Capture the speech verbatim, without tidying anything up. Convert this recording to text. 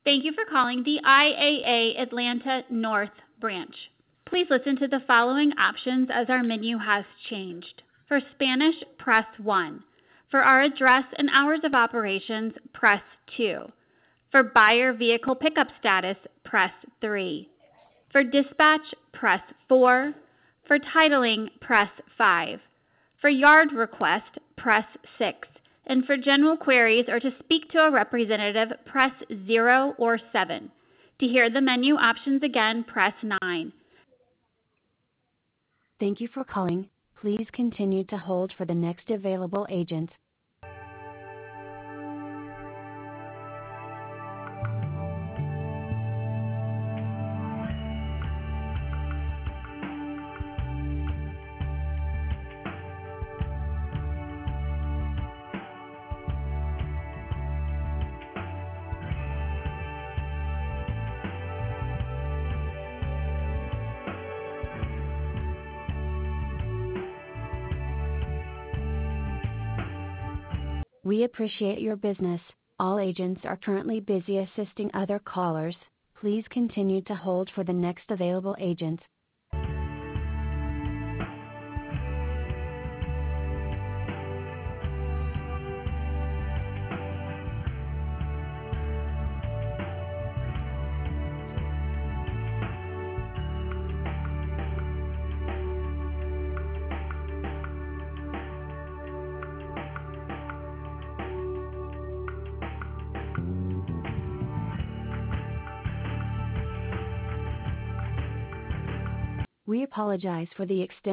Thank you for calling the I A A Atlanta North Branch. Please listen to the following options as our menu has changed. For Spanish, press one. For our address and hours of operations, press two. For buyer vehicle pickup status, press three. For dispatch, press four. For titling, press five. For yard request, press six. And for general queries or to speak to a representative, press zero or seven. To hear the menu options again, press nine. Thank you for calling. Please continue to hold for the next available agent. We appreciate your business. All agents are currently busy assisting other callers. Please continue to hold for the next available agent. We apologize for the extent